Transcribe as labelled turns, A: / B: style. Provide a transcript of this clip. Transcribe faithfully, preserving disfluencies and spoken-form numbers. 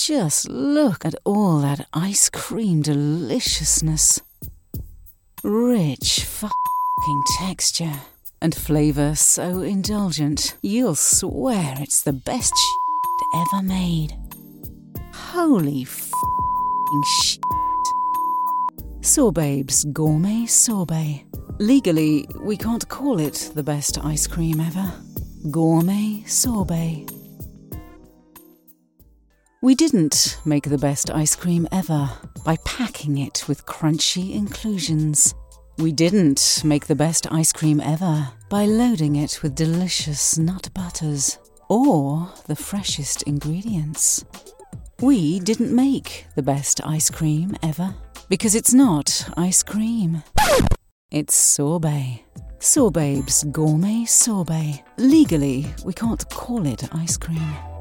A: Just look at all that ice cream deliciousness. Rich f***ing texture and flavour so indulgent, you'll swear it's the best shit ever made. Holy f***ing shit. Sorbabes Gourmet Sorbet. Legally, we can't call it the best ice cream ever. Gourmet Sorbet. We didn't make the best ice cream ever by packing it with crunchy inclusions. We didn't make the best ice cream ever by loading it with delicious nut butters or the freshest ingredients. We didn't make the best ice cream ever because it's not ice cream. It's sorbet. Sorbabes Gourmet Sorbet. Legally, we can't call it ice cream.